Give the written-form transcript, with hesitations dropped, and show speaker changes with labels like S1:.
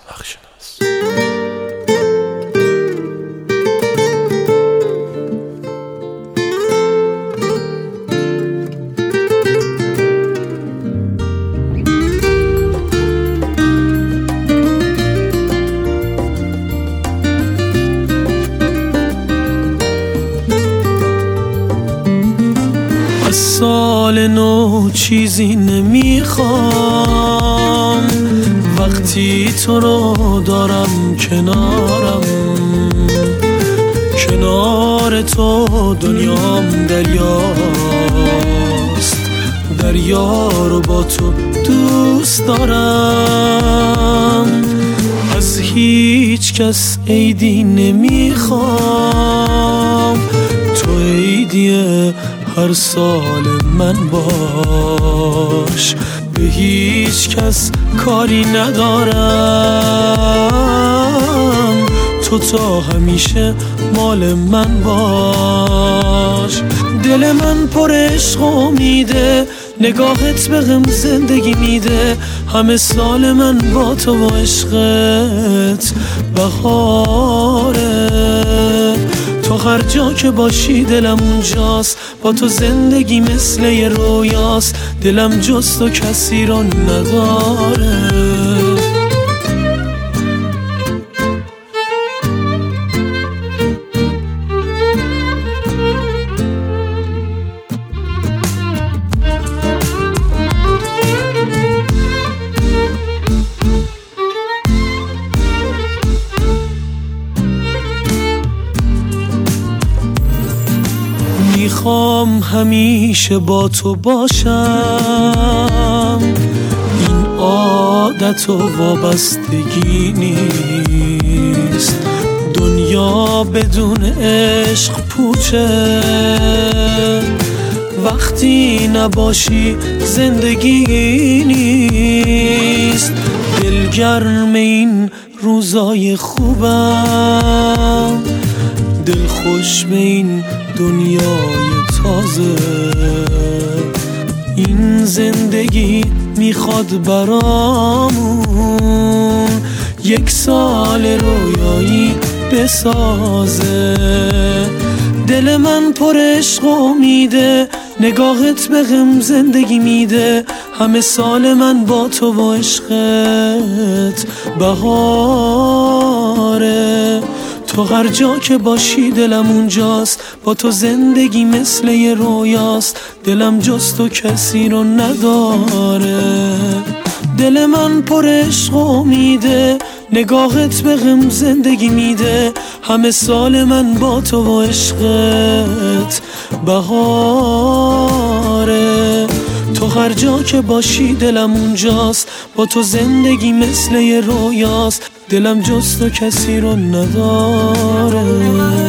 S1: سال نو چیزی نمیخوام وقتی تو رو دارم کنارم، کنار تو دنیام دریاست، دریا رو با تو دوست دارم. از هیچ کس عیدی نمیخوام، تو عیدی هر سال من باش. به هیچ کس کاری ندارم، تو تا همیشه مال من باش. دل من پر عشق و امیده، نگاهت بهم زندگی میده. همه سال من با تو و عشقت بهاره. تو هر جا که باشی دلم اونجاست، با تو زندگی مثل یه رویاست. دلم جز تو کسی رو نداره. میخوام همیشه با تو باشم، این عادت و وابستگی نیست. دنیا بدون عشق پوچه، وقتی نباشی زندگی نیست. دلگرم این روزای خوبم، دل خوش به این دنیای تازه. این زندگی میخواد برامون یک سال رویایی بسازه. دل من پر عشق و امیده، نگاهت بهم زندگی میده. همه سال من با تو و عشقت بهاره. تو هر جا که باشی دلم اونجاست، با تو زندگی مثل یه رویاست. دلم جز تو کسی رو نداره. دل من پر عشق و امیده، نگاهت بهم زندگی میده. همه سال من با تو و عشقت بهاره. تو هر جا که باشی دلم اونجاست، با تو زندگی مثل یه رویاست. دلم جز تو کسی رو نداره.